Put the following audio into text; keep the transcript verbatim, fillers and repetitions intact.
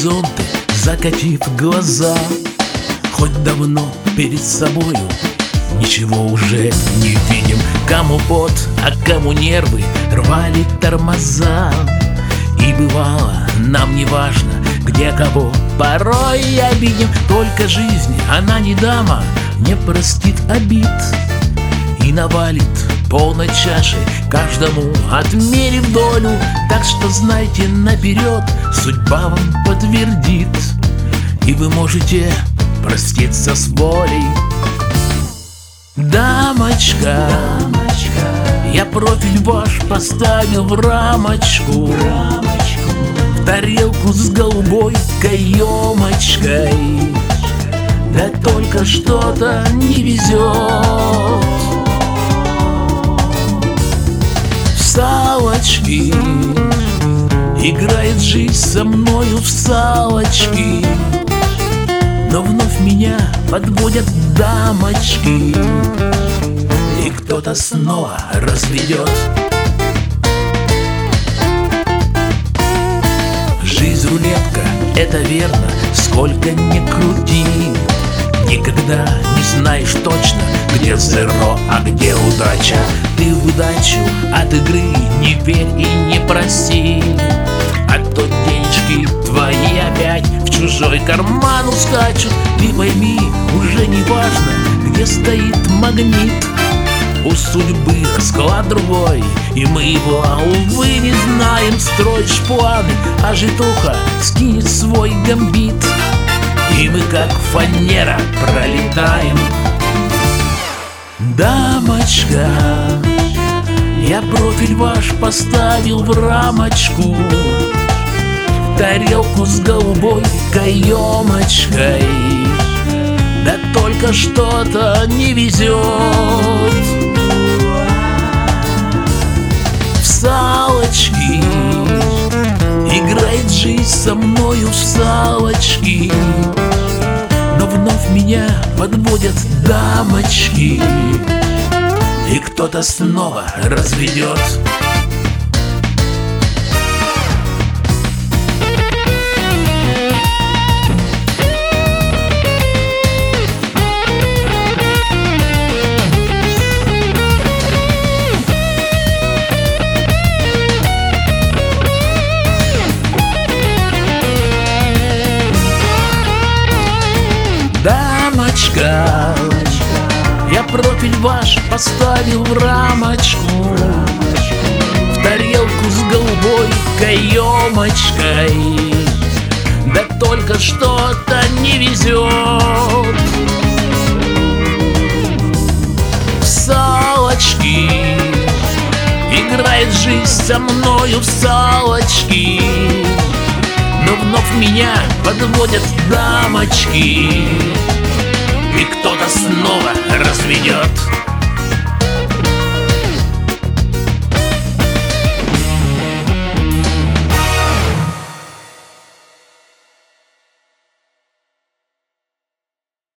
горизонты, закатив глаза. Хоть давно перед собою ничего уже не видим. Кому пот, а кому нервы рвали тормоза. И бывало, нам не важно, где кого порой обидим. Только жизнь, она не дама, не простит обид и навалит полной чашей каждому, отмерив долю. Так что знайте наперед, судьба вам подтвердит, и вы можете проститься с волей. Дамочка, Дамочка, я профиль ваш поставил в рамочку, в рамочку, в тарелку с голубой каемочкой. Да только что-то не везет. В салочки играет жизнь со мною в салочки, но вновь меня подводят дамочки, и кто-то снова разведет. Жизнь рулетка, это верно, сколько ни крути, никогда не знаешь точно, где зеро, а где удача. Ты в удачу от игры не верь и не проси, а то денежки твои опять в чужой карман ускачут. Ты пойми, уже не важно, где стоит магнит. У судьбы расклад другой, и мы его, увы, не знаем. Строишь планы, а житуха скинет свой гамбит, и мы как фанера пролетаем. Дамочка, я профиль ваш поставил в рамочку, в тарелку с голубой каемочкой. Да только что-то не везет. В салочки играет жизнь со мною в салочки, но вновь меня подводят дамочки, и кто-то снова разведет. Дамочка, я профиль ваш поставил в рамочку, в тарелку с голубой каемочкой. Да только что-то не везет. В салочки играет жизнь со мною в салочки, но вновь меня подводят дамочки, и кто-то снова разведет.